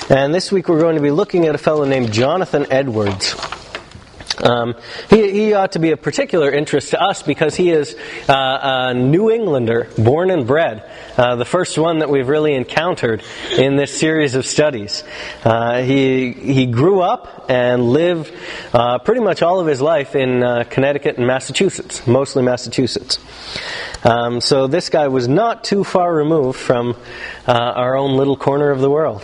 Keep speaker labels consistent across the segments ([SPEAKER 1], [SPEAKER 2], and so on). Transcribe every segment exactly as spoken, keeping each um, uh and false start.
[SPEAKER 1] And this week we're going to be looking at a fellow named Jonathan Edwards. Um, he, he ought to be of particular interest to us because he is uh, a New Englander, born and bred, uh, the first one that we've really encountered in this series of studies. Uh, he he grew up and lived uh, pretty much all of his life in uh, Connecticut and Massachusetts, mostly Massachusetts. Um, so this guy was not too far removed from uh, our own little corner of the world.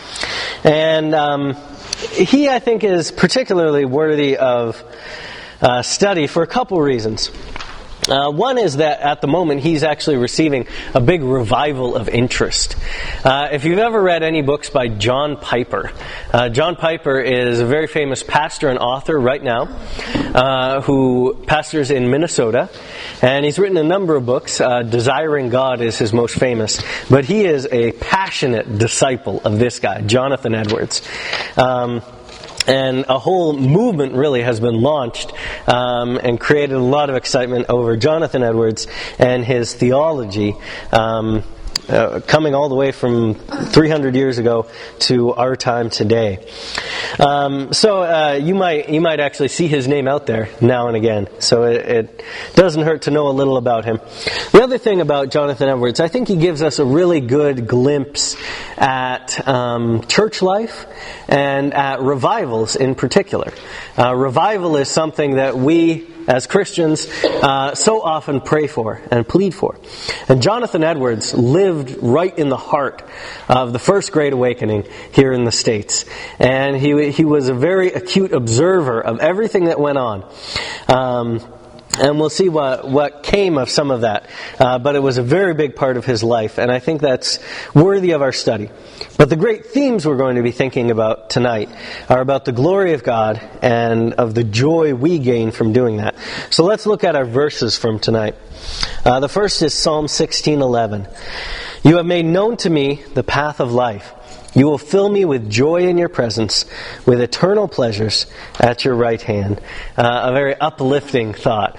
[SPEAKER 1] And um, he, I think, is particularly worthy of uh, study for a couple reasons. Uh, one is that at the moment he's actually receiving a big revival of interest. Uh, if you've ever read any books by John Piper, uh, John Piper is a very famous pastor and author right now uh, who pastors in Minnesota. And he's written a number of books. Uh, Desiring God is his most famous. But he is a passionate disciple of this guy, Jonathan Edwards. Um, and a whole movement really has been launched um, and created a lot of excitement over Jonathan Edwards and his theology, um, uh, coming all the way from three hundred years ago to our time today. Um, so uh, you might you might actually see his name out there now and again. So it, it doesn't hurt to know a little about him. The other thing about Jonathan Edwards, I think he gives us a really good glimpse at um, church life and at revivals in particular. Uh, revival is something that we as Christians uh, so often pray for and plead for. And Jonathan Edwards lived right in the heart of the First Great Awakening here in the States. And he he was a very acute observer of everything that went on. Um, And we'll see what, what came of some of that. Uh, but it was a very big part of his life, and I think that's worthy of our study. But the great themes we're going to be thinking about tonight are about the glory of God and of the joy we gain from doing that. So let's look at our verses from tonight. Uh, the first is Psalm sixteen eleven. You have made known to me the path of life. You will fill me with joy in your presence, with eternal pleasures at your right hand. Uh, a very uplifting thought.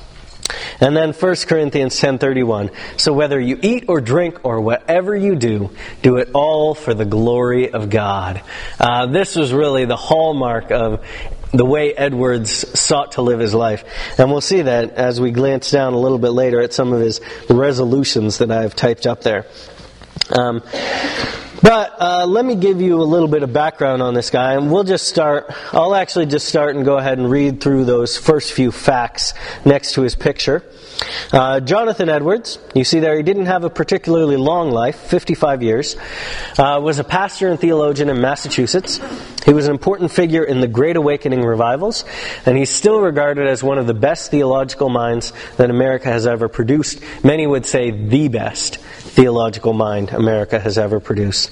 [SPEAKER 1] And then First Corinthians ten thirty-one. So whether you eat or drink or whatever you do, do it all for the glory of God. Uh, this was really the hallmark of the way Edwards sought to live his life. And we'll see that as we glance down a little bit later at some of his resolutions that I've typed up there. Um, But uh, let me give you a little bit of background on this guy, and we'll just start, I'll actually just start and go ahead and read through those first few facts next to his picture. Uh, Jonathan Edwards, you see there, he didn't have a particularly long life, fifty-five years, uh, was a pastor and theologian in Massachusetts. He was an important figure in the Great Awakening revivals, and he's still regarded as one of the best theological minds that America has ever produced. Many would say the best theological mind America has ever produced.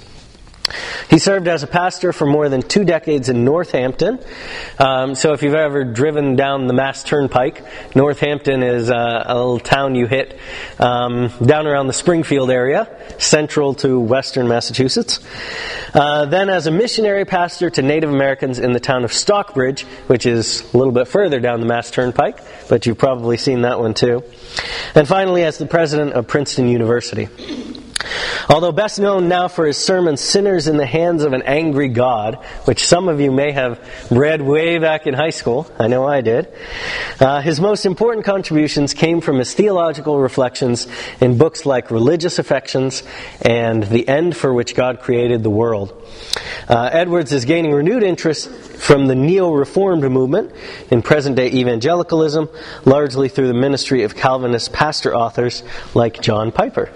[SPEAKER 1] He served as a pastor for more than two decades in Northampton. Um, so if you've ever driven down the Mass Turnpike, Northampton is uh, a little town you hit um, down around the Springfield area, central to western Massachusetts. Uh, then as a missionary pastor to Native Americans in the town of Stockbridge, which is a little bit further down the Mass Turnpike, but you've probably seen that one too. And finally as the president of Princeton University. Although best known now for his sermon, Sinners in the Hands of an Angry God, which some of you may have read way back in high school. I know I did. Uh, his most important contributions came from his theological reflections in books like Religious Affections and The End for Which God Created the World. Uh, Edwards is gaining renewed interest from the Neo-Reformed movement in present-day evangelicalism, largely through the ministry of Calvinist pastor-authors like John Piper.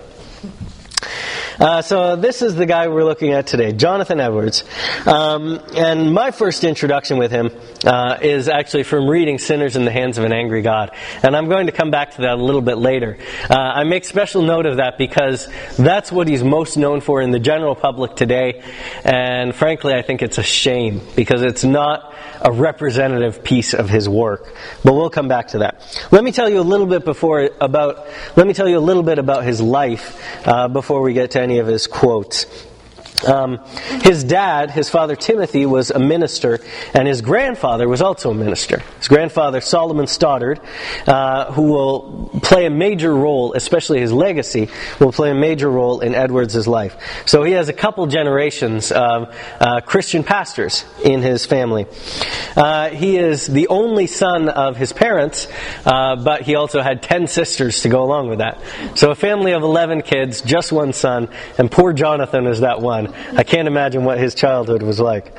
[SPEAKER 1] Uh, so this is the guy we're looking at today, Jonathan Edwards. Um, and my first introduction with him uh, is actually from reading Sinners in the Hands of an Angry God. And I'm going to come back to that a little bit later. Uh, I make special note of that because that's what he's most known for in the general public today. And frankly, I think it's a shame because it's not a representative piece of his work. But we'll come back to that. Let me tell you a little bit before about, let me tell you a little bit about his life uh, before we get to any of his quotes. Um, his dad, his father Timothy, was a minister, and his grandfather was also a minister. His grandfather, Solomon Stoddard, uh, who will play a major role, especially his legacy, will play a major role in Edwards' life. So he has a couple generations of uh, Christian pastors in his family. Uh, he is the only son of his parents, uh, but he also had ten sisters to go along with that. So a family of eleven kids, just one son, and poor Jonathan is that one. I can't imagine what his childhood was like.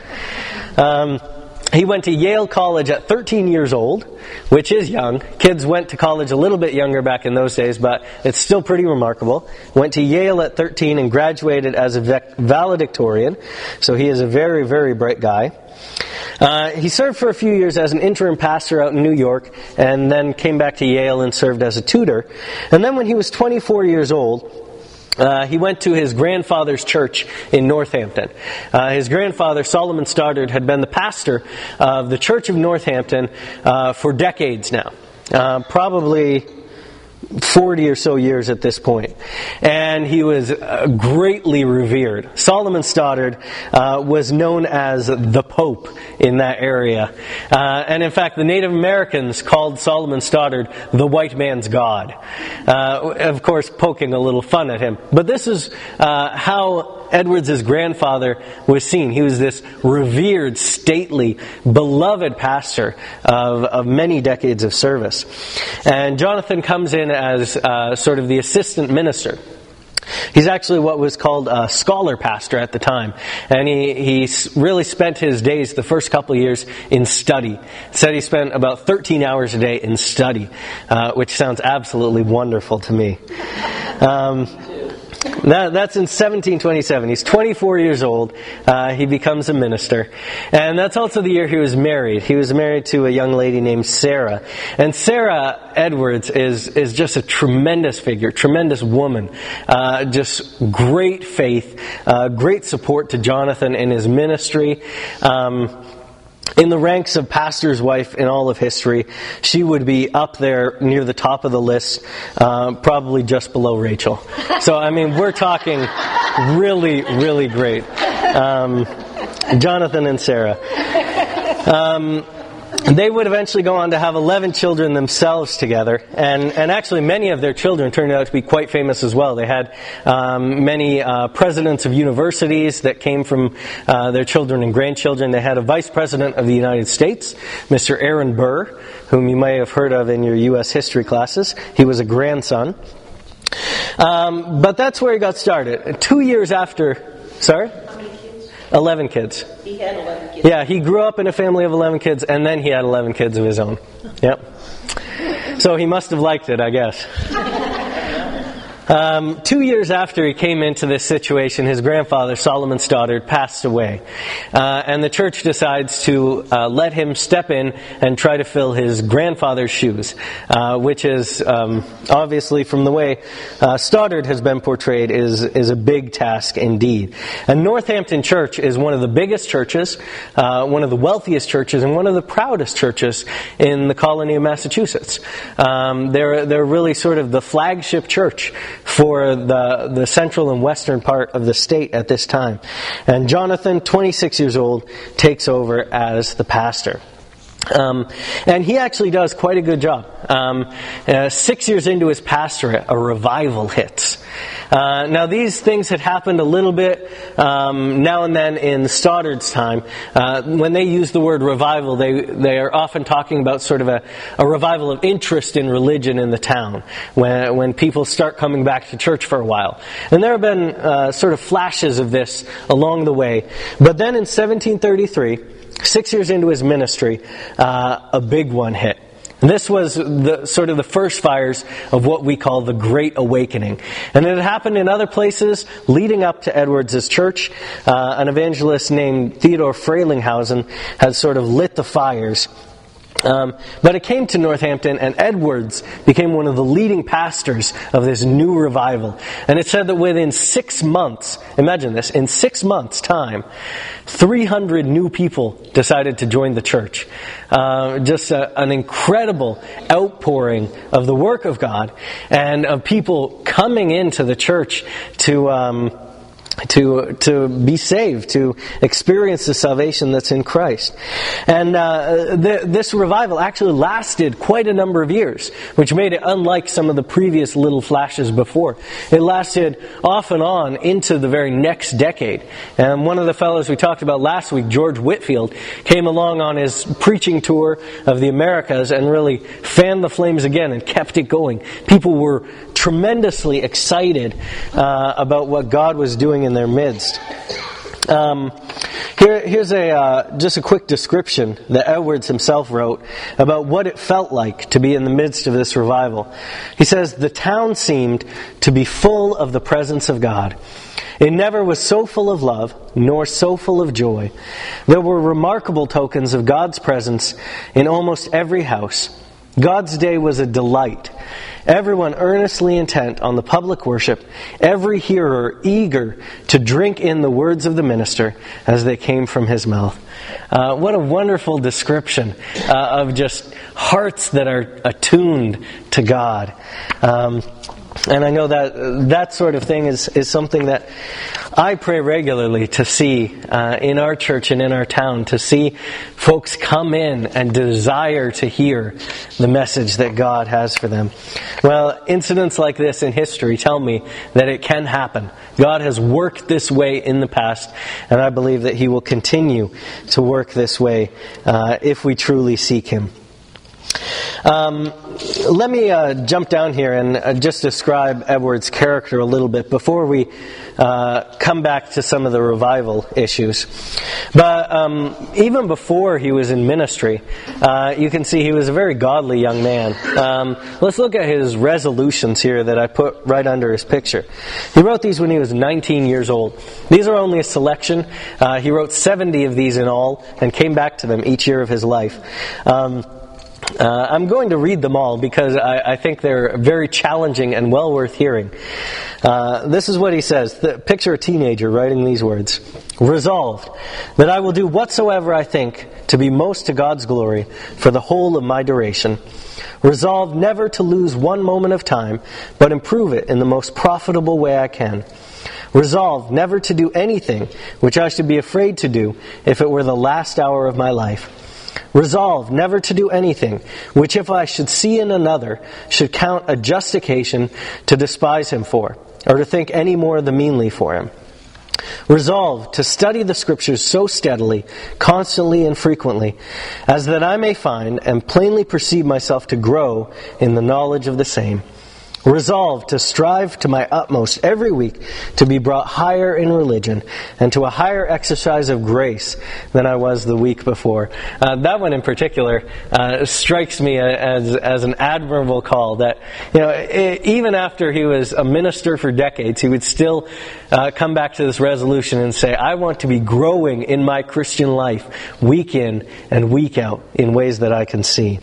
[SPEAKER 1] Um, he went to Yale College at thirteen years old, which is young. Kids went to college a little bit younger back in those days, but it's still pretty remarkable. Went to Yale at thirteen and graduated as a valedictorian. So he is a very, very bright guy. Uh, he served for a few years as an interim pastor out in New York, and then came back to Yale and served as a tutor. And then when he was twenty-four years old, Uh, he went to his grandfather's church in Northampton. Uh, his grandfather, Solomon Stoddard, had been the pastor of the Church of Northampton uh, for decades now. Uh, probably forty or so years at this point. And he was uh, greatly revered. Solomon Stoddard uh, was known as the Pope in that area. Uh, and in fact, the Native Americans called Solomon Stoddard the white man's God. Uh, of course, poking a little fun at him. But this is uh, how Edwards' grandfather was seen. He was this revered, stately, beloved pastor of, of many decades of service. And Jonathan comes in as uh, sort of the assistant minister. He's actually what was called a scholar pastor at the time. And he, he really spent his days, the first couple of years, in study. Said he spent about thirteen hours a day in study, uh, which sounds absolutely wonderful to me. Um, That, that's in seventeen twenty-seven. He's twenty-four years old. Uh, he becomes a minister. And that's also the year he was married. He was married to a young lady named Sarah. And Sarah Edwards is, is just a tremendous figure, tremendous woman. Uh, just great faith, uh, great support to Jonathan in his ministry. Um, In the ranks of pastor's wife in all of history, she would be up there near the top of the list, uh, probably just below Rachel. So, I mean, we're talking really, really great. Um, Jonathan and Sarah. Um, They would eventually go on to have eleven children themselves together, and, and actually many of their children turned out to be quite famous as well. They had um, many uh, presidents of universities that came from uh, their children and grandchildren. They had a vice president of the United States, Mister Aaron Burr, whom you may have heard of in your U S history classes. He was a grandson. Um, but that's where he got started. Two years after... Sorry? Eleven kids.
[SPEAKER 2] He had eleven kids.
[SPEAKER 1] Yeah, he grew up in a family of eleven kids, and then he had eleven kids of his own. Yep. So he must have liked it, I guess. Um, two years after he came into this situation, his grandfather, Solomon Stoddard, passed away. Uh, and the church decides to uh, let him step in and try to fill his grandfather's shoes, uh, which is um, obviously, from the way uh, Stoddard has been portrayed, is, is a big task indeed. And Northampton Church is one of the biggest churches, uh, one of the wealthiest churches, and one of the proudest churches in the colony of Massachusetts. Um, they're, they're really sort of the flagship church for the the central and western part of the state at this time. And Jonathan, twenty-six years old, takes over as the pastor. Um, and he actually does quite a good job. Um, uh, six years into his pastorate, a revival hits. Uh, now, these things had happened a little bit um, now and then in Stoddard's time. Uh, when they use the word revival, they they are often talking about sort of a, a revival of interest in religion in the town, when when people start coming back to church for a while. And there have been uh, sort of flashes of this along the way. But then in seventeen thirty-three, six years into his ministry, uh, a big one hit. And this was the sort of the first fires of what we call the Great Awakening. And it had happened in other places leading up to Edwards' church. Uh, an evangelist named Theodore Frelinghuysen had sort of lit the fires. Um, but it came to Northampton, and Edwards became one of the leading pastors of this new revival. And it said that within six months, imagine this, in six months' time, three hundred new people decided to join the church. Uh, just a, an incredible outpouring of the work of God and of people coming into the church to... Um, to to be saved, to experience the salvation that's in Christ. And uh, the, this revival actually lasted quite a number of years, which made it unlike some of the previous little flashes before. It lasted off and on into the very next decade. And one of the fellows we talked about last week, George Whitefield, came along on his preaching tour of the Americas and really fanned the flames again and kept it going. People were tremendously excited uh, about what God was doing in their midst. Um, here, here's a uh, just a quick description that Edwards himself wrote about what it felt like to be in the midst of this revival. He says, "The town seemed to be full of the presence of God. It never was so full of love, nor so full of joy. There were remarkable tokens of God's presence in almost every house. God's day was a delight. Everyone earnestly intent on the public worship, every hearer eager to drink in the words of the minister as they came from his mouth." Uh, what a wonderful description uh, of just hearts that are attuned to God. Um, And I know that that sort of thing is, is something that I pray regularly to see uh, in our church and in our town, to see folks come in and desire to hear the message that God has for them. Well, incidents like this in history tell me that it can happen. God has worked this way in the past, and I believe that He will continue to work this way uh, if we truly seek Him. Um, let me uh, jump down here and uh, just describe Edwards' character a little bit before we uh, come back to some of the revival issues. But um, even before he was in ministry, uh, you can see he was a very godly young man. Um, let's look at his resolutions here that I put right under his picture. He wrote these when he was nineteen years old. These are only a selection. Uh, he wrote seventy of these in all and came back to them each year of his life. Um, Uh, I'm going to read them all because I, I think they're very challenging and well worth hearing. Uh, this is what he says. The, picture a teenager writing these words. "Resolved that I will do whatsoever I think to be most to God's glory for the whole of my duration. Resolved never to lose one moment of time, but improve it in the most profitable way I can. Resolved never to do anything which I should be afraid to do if it were the last hour of my life. Resolved never to do anything which, if I should see in another, should count a justification to despise him for, or to think any more the meanly for him. Resolved to study the Scriptures so steadily, constantly and frequently, as that I may find and plainly perceive myself to grow in the knowledge of the same. Resolved to strive to my utmost every week to be brought higher in religion and to a higher exercise of grace than I was the week before." Uh, that one in particular uh, strikes me as as an admirable call. That, you know, it, even after he was a minister for decades, he would still uh, come back to this resolution and say, "I want to be growing in my Christian life week in and week out in ways that I can see."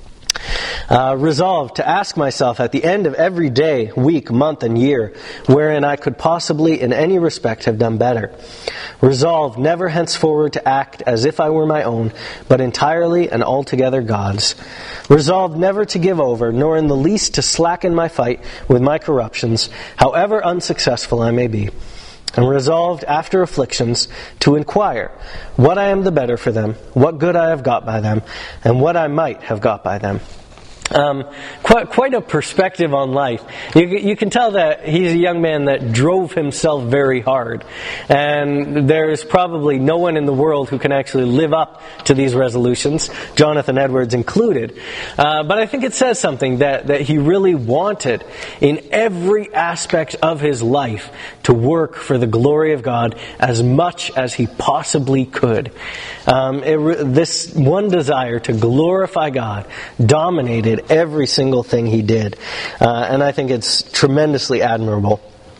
[SPEAKER 1] Uh, resolved to ask myself at the end of every day, week, month, and year, wherein I could possibly in any respect have done better. Resolved never henceforward to act as if I were my own, but entirely and altogether God's. Resolved never to give over, nor in the least to slacken my fight with my corruptions, however unsuccessful I may be. And resolved, after afflictions, to inquire what I am the better for them, what good I have got by them, and what I might have got by them. Um, quite, quite a perspective on life. You, you can tell that he's a young man that drove himself very hard. And there is probably no one in the world who can actually live up to these resolutions, Jonathan Edwards included. Uh, but I think it says something that, that he really wanted in every aspect of his life to work for the glory of God as much as he possibly could. Um, it, this one desire to glorify God dominated every single thing he did. Uh, and I think it's tremendously admirable.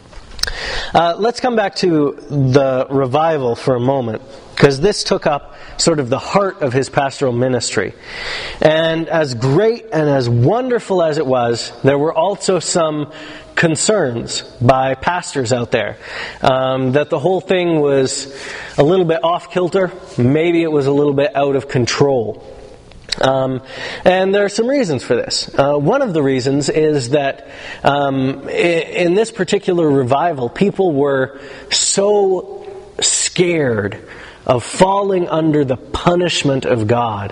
[SPEAKER 1] Uh, let's come back to the revival for a moment, because this took up sort of the heart of his pastoral ministry. And as great and as wonderful as it was, there were also some concerns by pastors out there um, that the whole thing was a little bit off kilter. Maybe it was a little bit out of control. Um, and there are some reasons for this. Uh, one of the reasons is that um, in, in this particular revival, people were so scared of falling under the punishment of God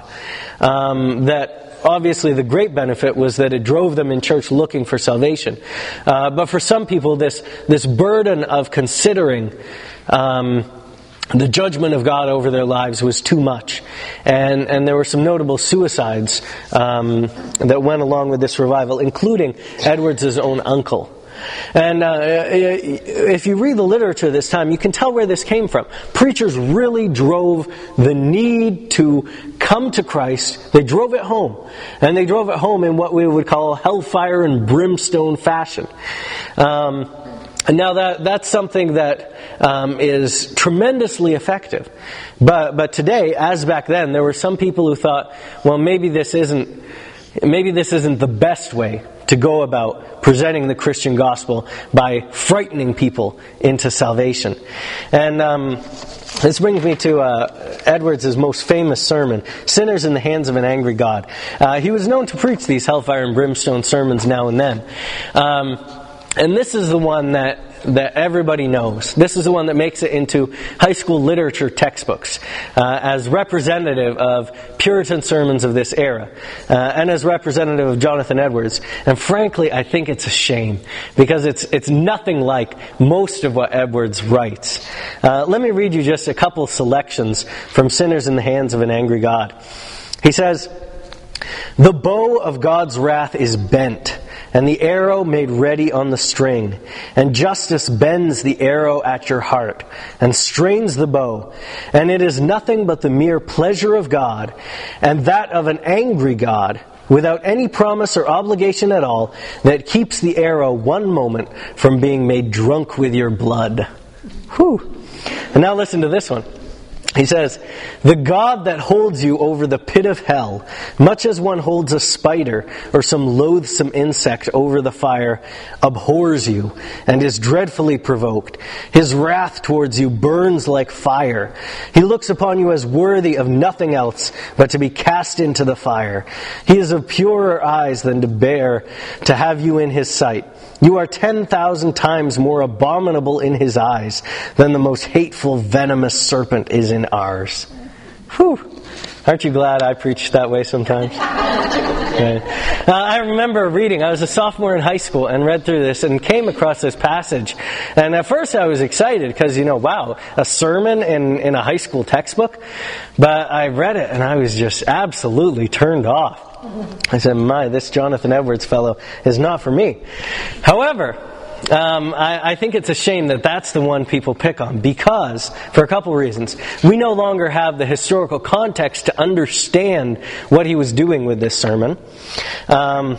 [SPEAKER 1] um, that obviously the great benefit was that it drove them in church looking for salvation. Uh, but for some people, this this burden of considering um, the judgment of God over their lives was too much. And and there were some notable suicides um, that went along with this revival, including Edwards' own uncle. And uh, if you read the literature this time, you can tell where this came from. Preachers really drove the need to come to Christ. They drove it home. And they drove it home in what we would call hellfire and brimstone fashion. Um, and now that that's something that um, is tremendously effective. But but today, as back then, there were some people who thought, well, maybe this isn't maybe this isn't the best way to go about presenting the Christian gospel by frightening people into salvation. And um, this brings me to uh, Edwards' most famous sermon, Sinners in the Hands of an Angry God. Uh, he was known to preach these hellfire and brimstone sermons now and then. Um, and this is the one that that everybody knows. This is the one that makes it into high school literature textbooks uh, as representative of Puritan sermons of this era uh, and as representative of Jonathan Edwards. And frankly, I think it's a shame because it's it's nothing like most of what Edwards writes. Uh, let me read you just a couple selections from Sinners in the Hands of an Angry God. He says, "The bow of God's wrath is bent, and the arrow made ready on the string. And justice bends the arrow at your heart, and strains the bow. And it is nothing but the mere pleasure of God, and that of an angry God, without any promise or obligation at all, that keeps the arrow one moment from being made drunk with your blood." Whew. And now listen to this one. He says, "The God that holds you over the pit of hell, much as one holds a spider or some loathsome insect over the fire, abhors you and is dreadfully provoked. His wrath towards you burns like fire. He looks upon you as worthy of nothing else but to be cast into the fire. He is of purer eyes than to bear to have you in his sight. You are ten thousand times more abominable in his eyes than the most hateful, venomous serpent is in ours." Whew. Aren't you glad I preach that way sometimes? Okay. Uh, I remember reading, I was a sophomore in high school and read through this and came across this passage. And at first I was excited because, you know, wow, a sermon in, in a high school textbook. But I read it and I was just absolutely turned off. I said, my, this Jonathan Edwards fellow is not for me. However, Um, I, I think it's a shame that that's the one people pick on because, for a couple of reasons, we no longer have the historical context to understand what he was doing with this sermon. Um,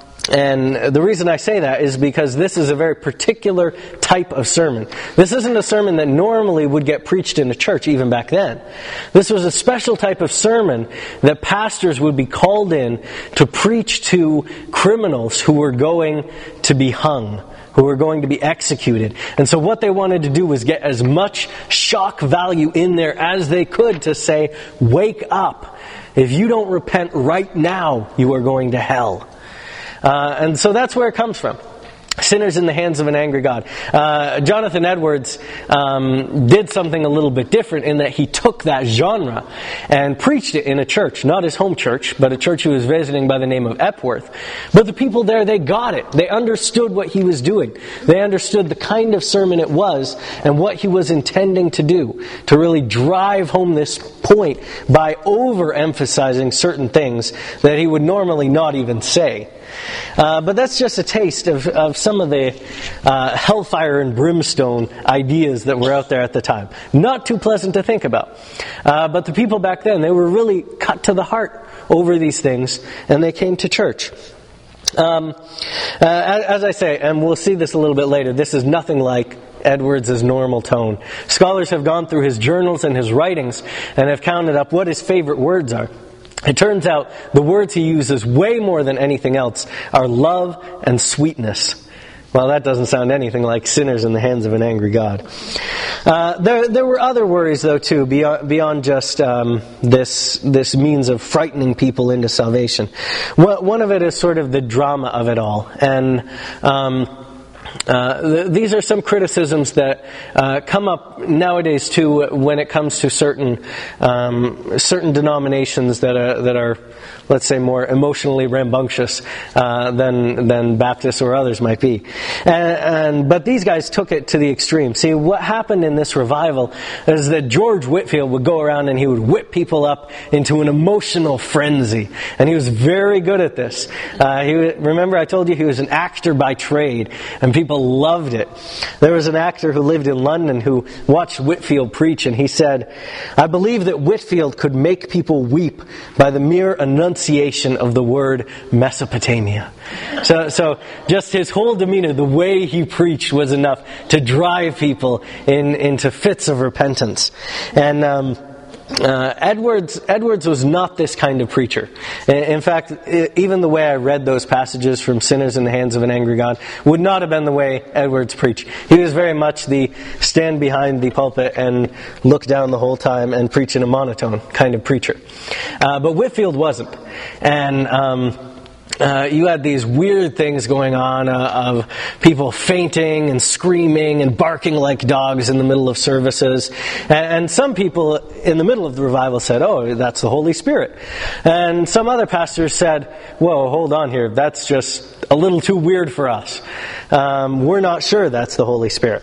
[SPEAKER 1] and the reason I say that is because this is a very particular type of sermon. This isn't a sermon that normally would get preached in a church even back then. This was a special type of sermon that pastors would be called in to preach to criminals who were going to be hung, who were going to be executed. And so what they wanted to do was get as much shock value in there as they could to say, wake up. If you don't repent right now, you are going to hell. Uh, and so that's where it comes from. Sinners in the Hands of an Angry God. Uh, Jonathan Edwards um, did something a little bit different in that he took that genre and preached it in a church, not his home church, but a church he was visiting by the name of Epworth. But the people there, they got it. They understood what he was doing. They understood the kind of sermon it was and what he was intending to do, to really drive home this point by overemphasizing certain things that he would normally not even say. Uh, but that's just a taste of, of some of the uh, hellfire and brimstone ideas that were out there at the time. Not too pleasant to think about. Uh, but the people back then, they were really cut to the heart over these things, and they came to church. Um, uh, as, as I say, and we'll see this a little bit later, this is nothing like Edwards' normal tone. Scholars have gone through his journals and his writings and have counted up what his favorite words are. It turns out the words he uses way more than anything else are love and sweetness. Well, that doesn't sound anything like sinners in the hands of an angry God. Uh, there, there were other worries, though, too, beyond, beyond just um, this this means of frightening people into salvation. One of it is sort of the drama of it all, and um, Uh, th- these are some criticisms that uh, come up nowadays too when it comes to certain um, certain denominations that are that are, let's say, more emotionally rambunctious uh, than than Baptists or others might be. And, and but these guys took it to the extreme. See, what happened in this revival is that George Whitefield would go around and he would whip people up into an emotional frenzy, and he was very good at this. Uh, he remember I told you he was an actor by trade, and people loved it. There was an actor who lived in London who watched Whitefield preach, and he said, "I believe that Whitefield could make people weep by the mere enunciation of the word Mesopotamia." So, so just his whole demeanor, the way he preached, was enough to drive people in, into fits of repentance. And um, Uh, Edwards Edwards was not this kind of preacher. In fact, even the way I read those passages from Sinners in the Hands of an Angry God would not have been the way Edwards preached. He was very much the stand behind the pulpit and look down the whole time and preach in a monotone kind of preacher. Uh, but Whitefield wasn't. And um Uh, you had these weird things going on uh, of people fainting and screaming and barking like dogs in the middle of services. And, and some people in the middle of the revival said, "Oh, that's the Holy Spirit." And some other pastors said, "Whoa, hold on here. That's just a little too weird for us. Um, we're not sure that's the Holy Spirit."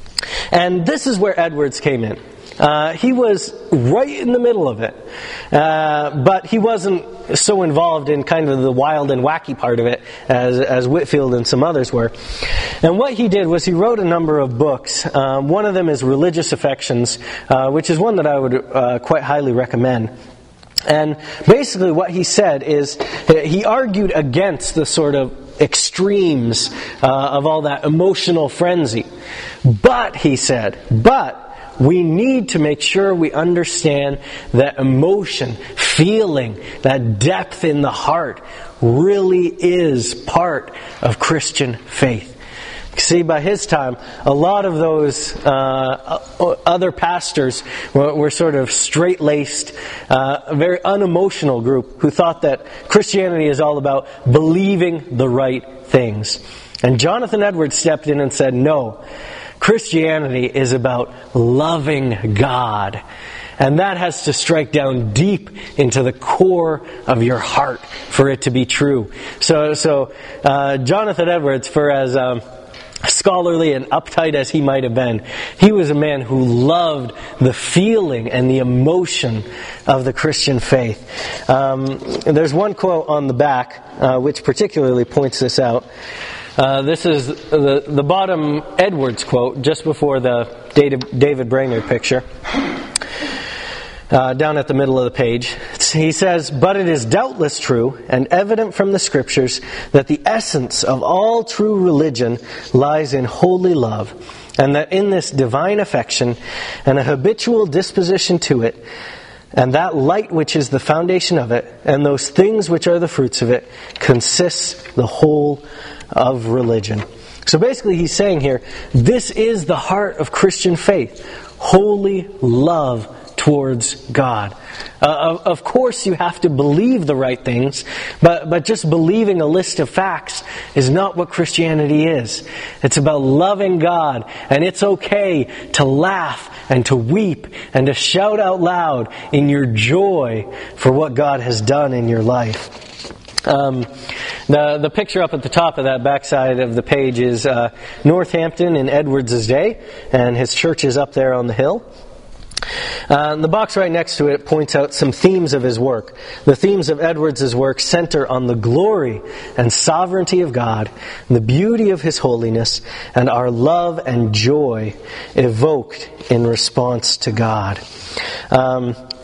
[SPEAKER 1] And this is where Edwards came in. Uh, he was right in the middle of it. Uh, but he wasn't so involved in kind of the wild and wacky part of it as, as Whitefield and some others were. And what he did was he wrote a number of books. Um, one of them is Religious Affections, uh, which is one that I would uh, quite highly recommend. And basically what he said is he argued against the sort of extremes uh, of all that emotional frenzy. But, he said, but we need to make sure we understand that emotion, feeling, that depth in the heart really is part of Christian faith. See, by his time, a lot of those uh, other pastors were, were sort of straight-laced, uh, a very unemotional group who thought that Christianity is all about believing the right things. And Jonathan Edwards stepped in and said, "No. Christianity is about loving God. And that has to strike down deep into the core of your heart for it to be true." So, so uh, Jonathan Edwards, for as um, scholarly and uptight as he might have been, he was a man who loved the feeling and the emotion of the Christian faith. Um, there's one quote on the back uh, which particularly points this out. Uh, this is the, the bottom Edwards quote, just before the David Brainerd picture, uh, down at the middle of the page. He says, "But it is doubtless true and evident from the Scriptures that the essence of all true religion lies in holy love, and that in this divine affection and a habitual disposition to it, and that light which is the foundation of it, and those things which are the fruits of it, consists the whole of religion." So basically he's saying here, this is the heart of Christian faith. Holy love towards God. Uh, of, of course you have to believe the right things, but, but just believing a list of facts is not what Christianity is. It's about loving God, and it's okay to laugh and to weep and to shout out loud in your joy for what God has done in your life. Um, the the picture up at the top of that backside of the page is uh, Northampton in Edwards' day, and his church is up there on the hill. Uh, and the box right next to it points out some themes of his work. The themes of Edwards' work center on the glory and sovereignty of God, the beauty of His holiness, and our love and joy evoked in response to God. Um,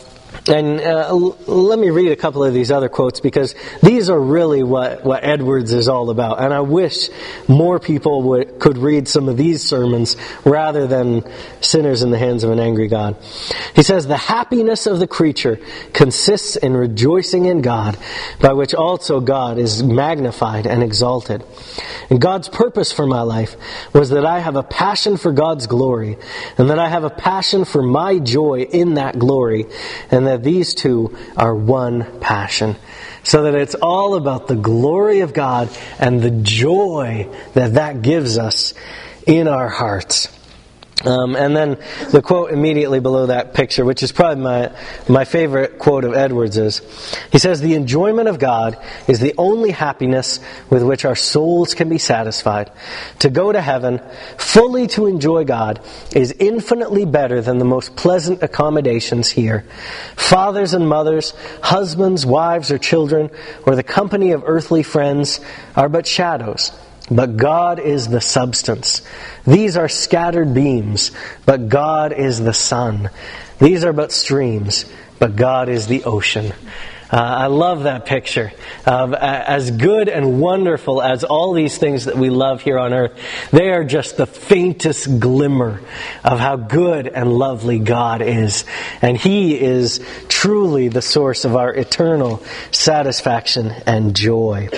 [SPEAKER 1] And uh, l- let me read a couple of these other quotes, because these are really what, what Edwards is all about. And I wish more people would, could read some of these sermons rather than Sinners in the Hands of an Angry God. He says, "The happiness of the creature consists in rejoicing in God, by which also God is magnified and exalted. And God's purpose for my life was that I have a passion for God's glory, and that I have a passion for my joy in that glory, and that these two are one passion." So that it's all about the glory of God and the joy that that gives us in our hearts. Um, and then the quote immediately below that picture, which is probably my my favorite quote of Edwards, is, he says, "The enjoyment of God is the only happiness with which our souls can be satisfied. To go to heaven, fully to enjoy God, is infinitely better than the most pleasant accommodations here. Fathers and mothers, husbands, wives, or children, or the company of earthly friends are but shadows. But God is the substance. These are scattered beams, but God is the sun. These are but streams, but God is the ocean." Uh, I love that picture of uh, as good and wonderful as all these things that we love here on earth, they are just the faintest glimmer of how good and lovely God is. And He is truly the source of our eternal satisfaction and joy.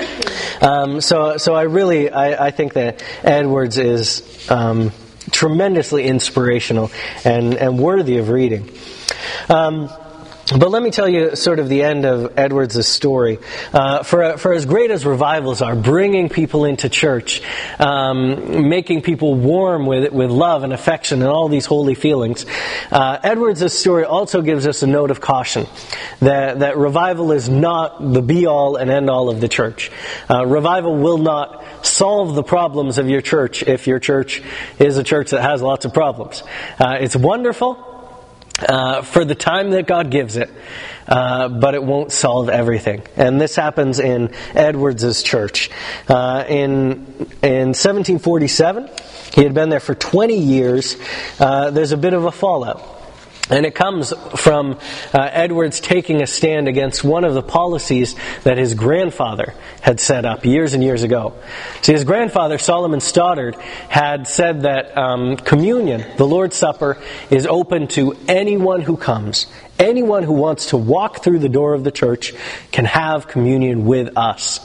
[SPEAKER 1] Um, so, so I really, I, I think that Edwards is um, tremendously inspirational and, and worthy of reading. Um, But let me tell you sort of the end of Edwards' story. Uh, for, for as great as revivals are, bringing people into church, um, making people warm with with love and affection and all these holy feelings, uh, Edwards' story also gives us a note of caution that, that revival is not the be-all and end-all of the church. Uh, revival will not solve the problems of your church if your church is a church that has lots of problems. Uh, it's wonderful Uh, for the time that God gives it, uh, but it won't solve everything. And this happens in Edwards' church. Uh, in in seventeen forty-seven, he had been there for twenty years. Uh, there's a bit of a fallout. And it comes from uh, Edwards taking a stand against one of the policies that his grandfather had set up years and years ago. See, his grandfather, Solomon Stoddard, had said that um, communion, the Lord's Supper, is open to anyone who comes. Anyone who wants to walk through the door of the church can have communion with us.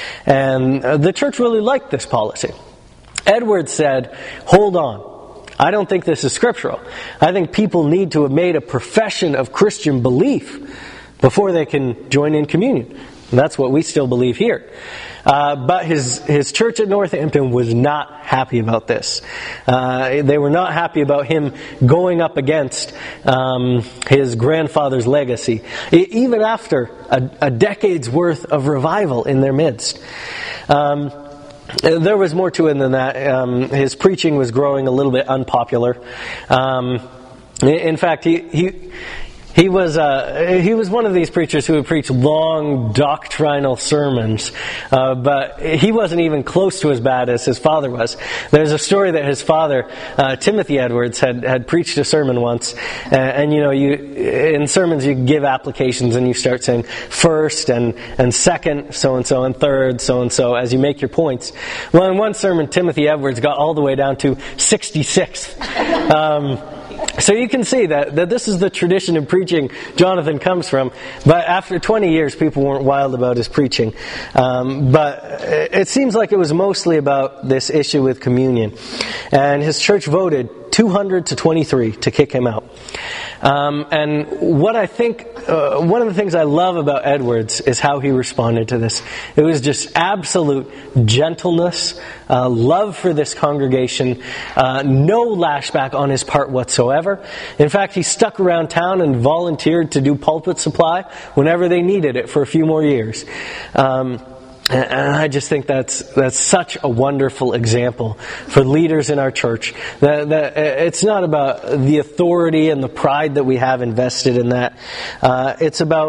[SPEAKER 1] And uh, the church really liked this policy. Edwards said, "Hold on. I don't think this is scriptural. I think people need to have made a profession of Christian belief before they can join in communion." And that's what we still believe here. Uh, but his his church at Northampton was not happy about this. Uh, they were not happy about him going up against um, his grandfather's legacy, even after a, a decade's worth of revival in their midst. Um, There was more to it than that. Um, his preaching was growing a little bit unpopular. Um, in fact, he he he was uh, he was one of these preachers who would preach long doctrinal sermons, uh, but he wasn't even close to as bad as his father was. There's a story that his father, uh, Timothy Edwards, had had preached a sermon once, uh, and you know, you in sermons you give applications and you start saying first and and second so and so and third so and so as you make your points. Well, in one sermon, Timothy Edwards got all the way down to sixty-sixth. Um, So you can see that, that this is the tradition of preaching Jonathan comes from. But after twenty years, people weren't wild about his preaching. Um, but it seems like it was mostly about this issue with communion. And his church voted two hundred to twenty-three to kick him out. Um, and what I think, uh, one of the things I love about Edwards is how he responded to this. It was just absolute gentleness, uh, love for this congregation, uh, no lashback on his part whatsoever. In fact, he stuck around town and volunteered to do pulpit supply whenever they needed it for a few more years. Um, And I just think that's that's such a wonderful example for leaders in our church. That, that it's not about the authority and the pride that we have invested in that. Uh, it's about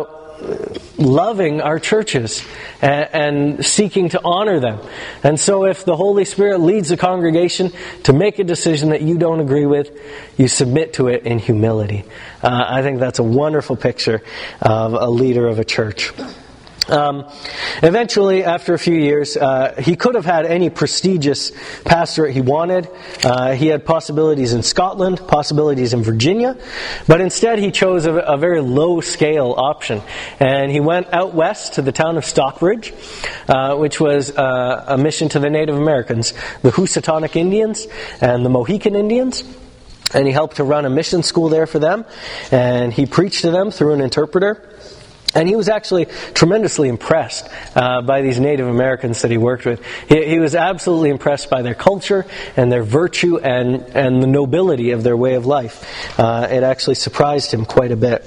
[SPEAKER 1] loving our churches and, and seeking to honor them. And so if the Holy Spirit leads the congregation to make a decision that you don't agree with, you submit to it in humility. Uh, I think that's a wonderful picture of a leader of a church. Um, eventually, after a few years, uh, he could have had any prestigious pastorate he wanted. Uh, he had possibilities in Scotland, possibilities in Virginia, but instead he chose a, a very low-scale option. And he went out west to the town of Stockbridge, uh, which was uh, a mission to the Native Americans, the Housatonic Indians and the Mohican Indians. And he helped to run a mission school there for them, and he preached to them through an interpreter. And he was actually tremendously impressed uh, by these Native Americans that he worked with. He, he was absolutely impressed by their culture and their virtue and, and the nobility of their way of life. Uh, it actually surprised him quite a bit.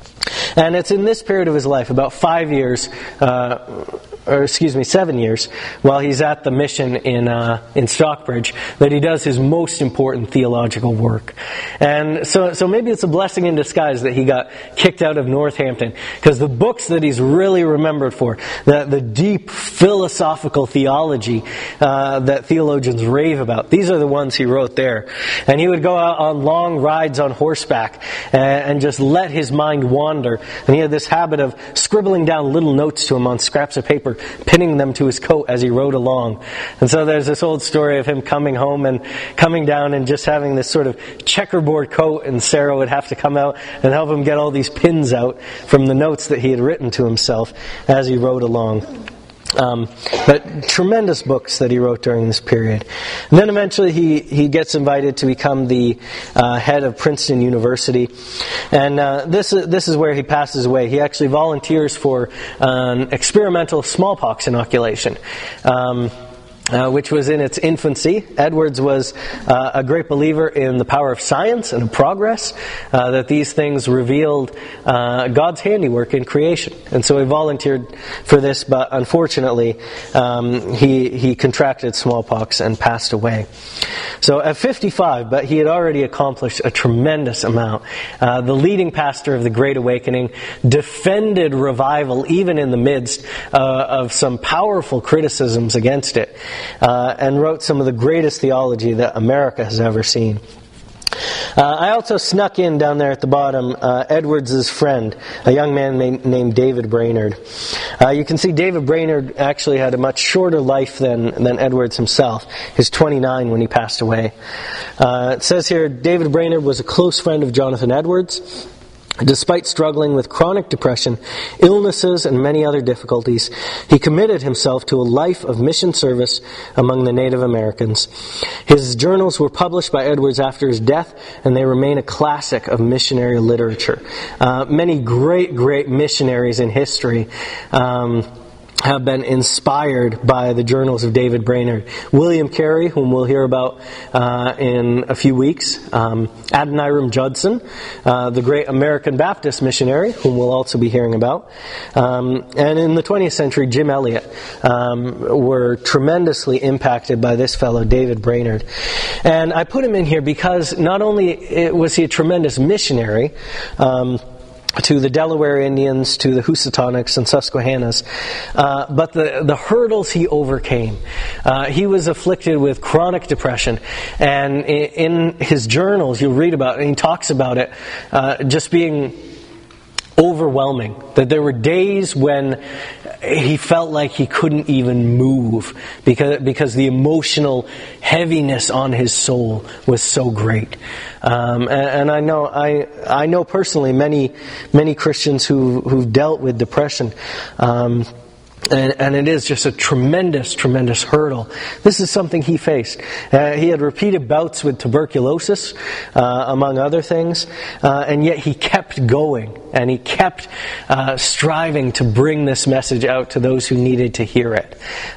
[SPEAKER 1] And it's in this period of his life, about five years, uh, or excuse me, seven years, while he's at the mission in uh, in Stockbridge, that he does his most important theological work. And so, so maybe it's a blessing in disguise that he got kicked out of Northampton, because the books that he's really remembered for, the, the deep philosophical theology uh, that theologians rave about, these are the ones he wrote there. And he would go out on long rides on horseback and, and just let his mind wander. And he had this habit of scribbling down little notes to him on scraps of paper, pinning them to his coat as he rode along. And so there's this old story of him coming home and coming down and just having this sort of checkerboard coat, and Sarah would have to come out and help him get all these pins out from the notes that he had written to himself as he rode along. Um, but tremendous books that he wrote during this period. And then eventually he, he gets invited to become the uh, head of Princeton University. And uh, this, this is where he passes away. He actually volunteers for an experimental smallpox inoculation. Um, Uh, which was in its infancy. Edwards was uh, a great believer in the power of science and of progress, uh, that these things revealed uh, God's handiwork in creation. And so he volunteered for this, but unfortunately um, he, he contracted smallpox and passed away. So at fifty-five, but he had already accomplished a tremendous amount. Uh, the leading pastor of the Great Awakening, defended revival even in the midst uh, of some powerful criticisms against it. Uh, and wrote some of the greatest theology that America has ever seen. Uh, I also snuck in down there at the bottom uh, Edwards' friend, a young man named, named David Brainerd. Uh, you can see David Brainerd actually had a much shorter life than, than Edwards himself. He was twenty-nine when he passed away. Uh, it says here, David Brainerd was a close friend of Jonathan Edwards. Despite struggling with chronic depression, illnesses, and many other difficulties, he committed himself to a life of mission service among the Native Americans. His journals were published by Edwards after his death, and they remain a classic of missionary literature. Uh, many great, great missionaries in history um, have been inspired by the journals of David Brainerd. William Carey, whom we'll hear about uh, in a few weeks. Um, Adoniram Judson, uh, the great American Baptist missionary, whom we'll also be hearing about. Um, and in the twentieth century, Jim Elliot um, were tremendously impacted by this fellow, David Brainerd. And I put him in here because not only was he a tremendous missionary, um, to the Delaware Indians, to the Housatonics and Susquehannas, uh, but the, the hurdles he overcame. Uh, he was afflicted with chronic depression, and in, in his journals you'll read about it, and he talks about it uh, just being overwhelming. That there were days when he felt like he couldn't even move because because the emotional heaviness on his soul was so great. Um, and, and I know I I know personally many many Christians who who've dealt with depression. Um, And, and it is just a tremendous, tremendous hurdle. This is something he faced. Uh, he had repeated bouts with tuberculosis, uh, among other things, uh, and yet he kept going, and he kept uh, striving to bring this message out to those who needed to hear it,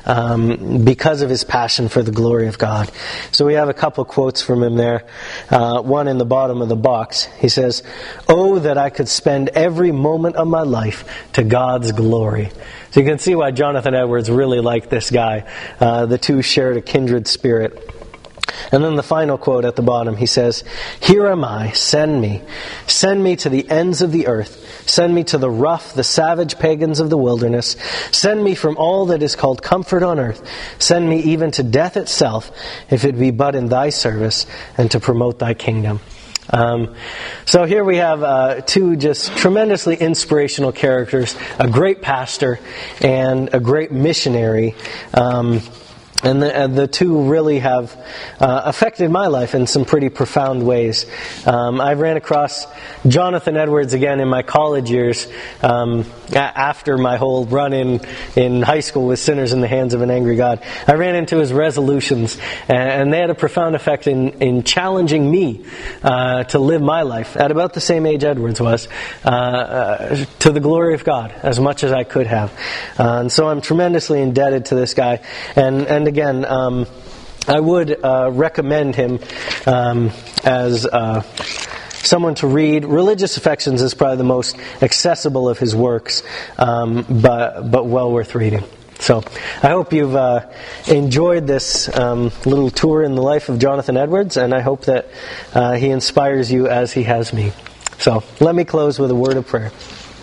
[SPEAKER 1] um, because of his passion for the glory of God. So we have a couple quotes from him there. Uh, one in the bottom of the box. He says, "Oh, that I could spend every moment of my life to God's glory." So you can see why Jonathan Edwards really liked this guy. Uh, the two shared a kindred spirit. And then the final quote at the bottom, he says, "Here am I, send me. Send me to the ends of the earth. Send me to the rough, the savage pagans of the wilderness. Send me from all that is called comfort on earth. Send me even to death itself, if it be but in thy service, and to promote thy kingdom." Um, so here we have uh, two just tremendously inspirational characters, a great pastor and a great missionary. Um, And the, uh, the two really have uh, affected my life in some pretty profound ways. Um, I ran across Jonathan Edwards again in my college years, um, a- after my whole run in, in high school with Sinners in the Hands of an Angry God. I ran into his resolutions, and, and they had a profound effect in, in challenging me uh, to live my life at about the same age Edwards was, uh, uh, to the glory of God as much as I could have. Uh, and so I'm tremendously indebted to this guy. And, and Again, um, I would uh, recommend him um, as uh, someone to read. Religious Affections is probably the most accessible of his works, um, but but well worth reading. So I hope you've uh, enjoyed this um, little tour in the life of Jonathan Edwards, and I hope that uh, he inspires you as he has me. So let me close with a word of prayer.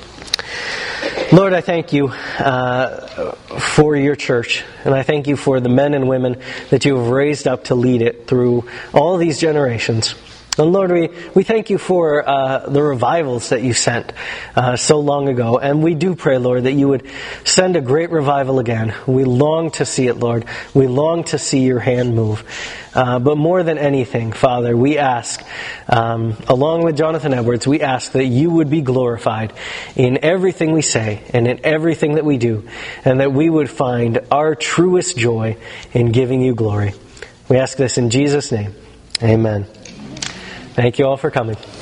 [SPEAKER 1] Lord, I thank you uh, for your church, and I thank you for the men and women that you have raised up to lead it through all these generations. And Lord, we, we thank you for uh, the revivals that you sent uh, so long ago. And we do pray, Lord, that you would send a great revival again. We long to see it, Lord. We long to see your hand move. Uh, but more than anything, Father, we ask, um, along with Jonathan Edwards, we ask that you would be glorified in everything we say and in everything that we do, and that we would find our truest joy in giving you glory. We ask this in Jesus' name. Amen. Thank you all for coming.